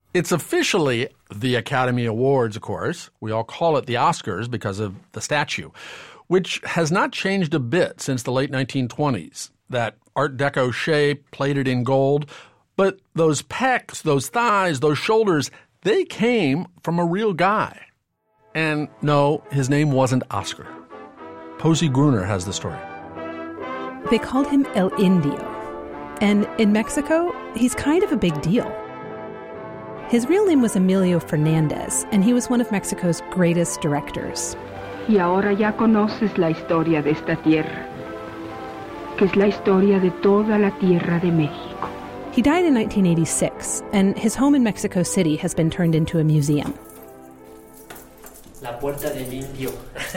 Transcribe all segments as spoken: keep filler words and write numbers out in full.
It's officially the Academy Awards, of course. We all call it the Oscars because of the statue, which has not changed a bit since the late nineteen twenties. That Art Deco shape, plated in gold. But those pecs, those thighs, those shoulders, they came from a real guy. And no, his name wasn't Oscar. Posey Gruner has the story. They called him El Indio. And in Mexico, he's kind of a big deal. His real name was Emilio Fernandez, and he was one of Mexico's greatest directors. Y ahora ya conoces la historia de esta tierra, que es la historia de toda la tierra de México. He died in nineteen eighty-six, and his home in Mexico City has been turned into a museum. La Puerta del Indio.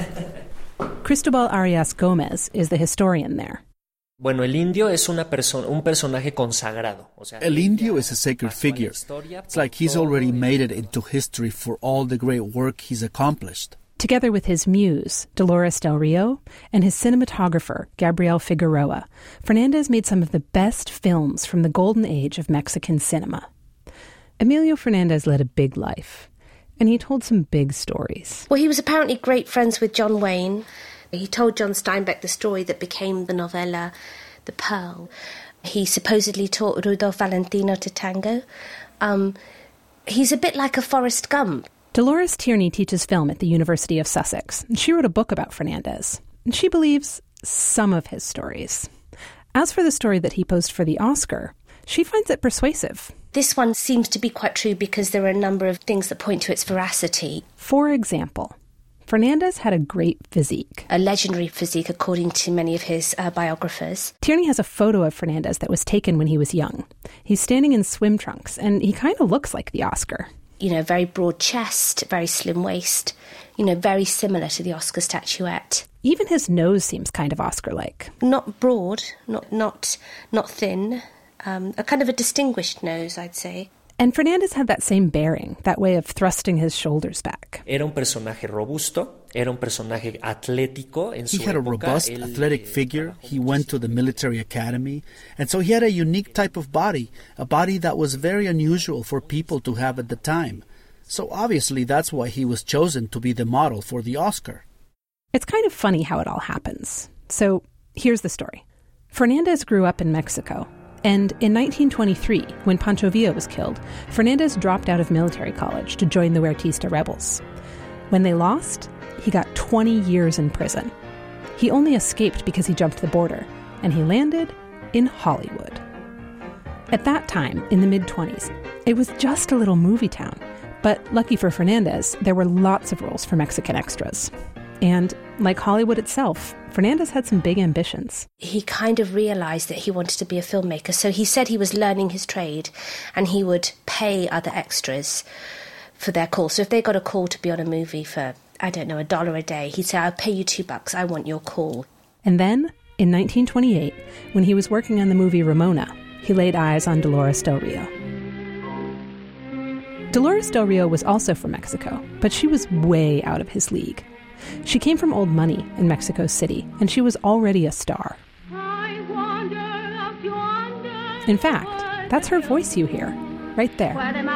Cristobal Arias Gomez is the historian there. Bueno, el indio es una perso- un personaje consagrado. O sea, El Indio is a sacred figure. It's like he's already made it into history for all the great work he's accomplished. Together with his muse, Dolores Del Rio, and his cinematographer, Gabriel Figueroa, Fernandez made some of the best films from the golden age of Mexican cinema. Emilio Fernandez led a big life, and he told some big stories. Well, he was apparently great friends with John Wayne. He told John Steinbeck the story that became the novella The Pearl. He supposedly taught Rudolph Valentino to tango. Um, he's a bit like a Forrest Gump. Dolores Tierney teaches film at the University of Sussex. She wrote a book about Fernandez, and she believes some of his stories. As for the story that he posed for the Oscar, she finds it persuasive. This one seems to be quite true because there are a number of things that point to its veracity. For example, Fernandez had a great physique. A legendary physique, according to many of his uh, biographers. Tierney has a photo of Fernandez that was taken when he was young. He's standing in swim trunks, and he kind of looks like the Oscar. You know, very broad chest, very slim waist, you know, very similar to the Oscar statuette. Even his nose seems kind of Oscar-like. Not broad, not not not thin, um, a kind of a distinguished nose, I'd say. And Fernandez had that same bearing, that way of thrusting his shoulders back. Era un personaje robusto, era un personaje atlético en su He had a época. robust, Él, athletic figure. He went to the military academy. And so he had a unique type of body, a body that was very unusual for people to have at the time. So obviously that's why he was chosen to be the model for the Oscar. It's kind of funny how it all happens. So here's the story. Fernandez grew up in Mexico. And in nineteen twenty-three, when Pancho Villa was killed, Fernandez dropped out of military college to join the Huertista rebels. When they lost, he got twenty years in prison. He only escaped because he jumped the border, and he landed in Hollywood. At that time, in the mid-twenties, it was just a little movie town. But lucky for Fernandez, there were lots of roles for Mexican extras. And like Hollywood itself, Fernandez had some big ambitions. He kind of realized that he wanted to be a filmmaker, so he said he was learning his trade and he would pay other extras for their call. So if they got a call to be on a movie for, I don't know, a dollar a day, he'd say, I'll pay you two bucks, I want your call. And then, in nineteen twenty-eight, when he was working on the movie Ramona, he laid eyes on Dolores Del Rio. Dolores Del Rio was also from Mexico, but she was way out of his league. She came from old money in Mexico City, and she was already a star. In fact, that's her voice you hear, right there.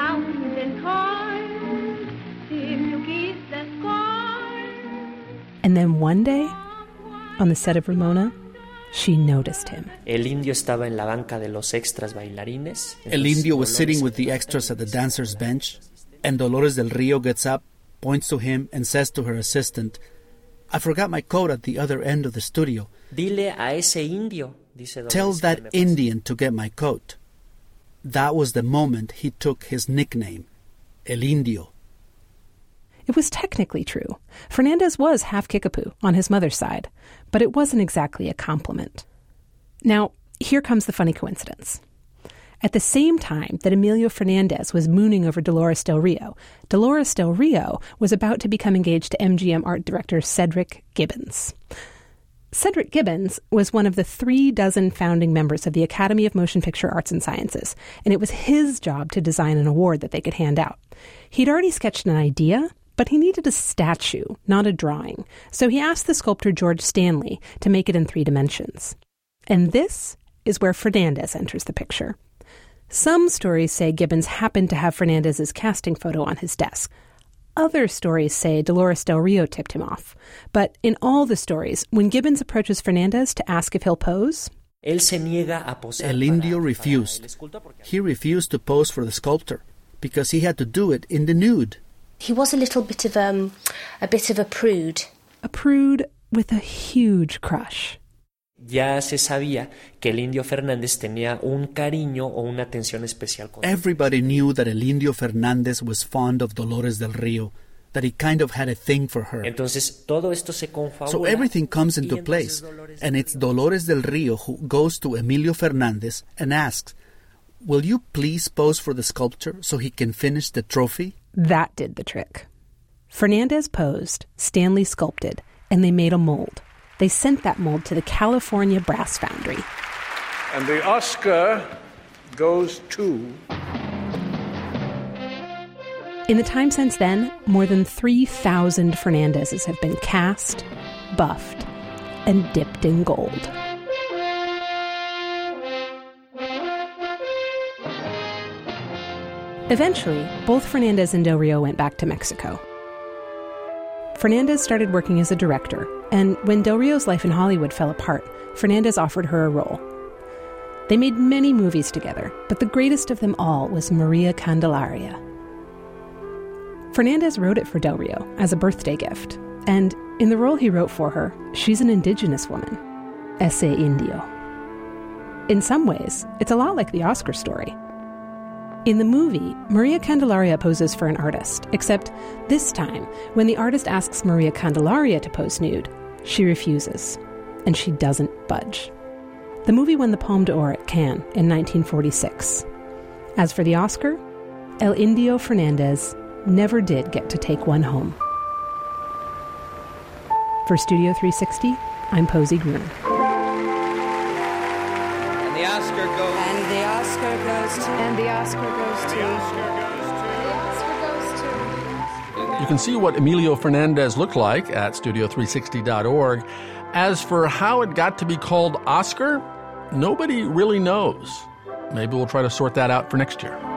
And then one day, on the set of Ramona, she noticed him. El Indio estaba en la banca de los extras bailarines. El Indio was sitting with the extras at the dancer's bench, and Dolores Del Rio gets up, points to him, and says to her assistant, I forgot my coat at the other end of the studio. Dile a ese indio, dice Dolores. Tell that Indian to get my coat. That was the moment he took his nickname, El Indio. It was technically true. Fernandez was half Kickapoo on his mother's side, but it wasn't exactly a compliment. Now, here comes the funny coincidence. At the same time that Emilio Fernandez was mooning over Dolores Del Rio, Dolores Del Rio was about to become engaged to M G M art director Cedric Gibbons. Cedric Gibbons was one of the three dozen founding members of the Academy of Motion Picture Arts and Sciences, and it was his job to design an award that they could hand out. He'd already sketched an idea, but he needed a statue, not a drawing, so he asked the sculptor George Stanley to make it in three dimensions. And this is where Fernandez enters the picture. Some stories say Gibbons happened to have Fernandez's casting photo on his desk. Other stories say Dolores Del Rio tipped him off. But in all the stories, when Gibbons approaches Fernandez to ask if he'll pose, Él se niega a posar El Indio para- refused. para el escultor porque- He refused to pose for the sculptor because he had to do it in the nude. He was a little bit of um, a bit of a prude. a prude with a huge crush. Ya se sabía que el Indio Fernández tenía un cariño o una atención especial con Everybody knew that El Indio Fernández was fond of Dolores del Rio, that he kind of had a thing for her. Entonces todo esto se confabula. So everything comes into y entonces place, Dolores and del it's Rio- Dolores del Rio who goes to Emilio Fernández and asks, "Will you please pose for the sculptor so he can finish the trophy?" That did the trick. Fernandez posed, Stanley sculpted, and they made a mold. They sent that mold to the California Brass Foundry. And the Oscar goes to... In the time since then, more than three thousand Fernandezes have been cast, buffed, and dipped in gold. Eventually, both Fernandez and Del Rio went back to Mexico. Fernandez started working as a director, and when Del Rio's life in Hollywood fell apart, Fernandez offered her a role. They made many movies together, but the greatest of them all was Maria Candelaria. Fernandez wrote it for Del Rio as a birthday gift, and in the role he wrote for her, she's an indigenous woman, ese indio. In some ways, it's a lot like the Oscar story. In the movie, Maria Candelaria poses for an artist, except this time, when the artist asks Maria Candelaria to pose nude, she refuses, and she doesn't budge. The movie won the Palme d'Or at Cannes in nineteen forty-six. As for the Oscar, El Indio Fernández never did get to take one home. For Studio three sixty, I'm Posey Groom. And the Oscar goes. And the Oscar goes to. And the Oscar goes to... You can see what Emilio Fernandez looked like at studio three sixty dot org. As for how it got to be called Oscar, nobody really knows. Maybe we'll try to sort that out for next year.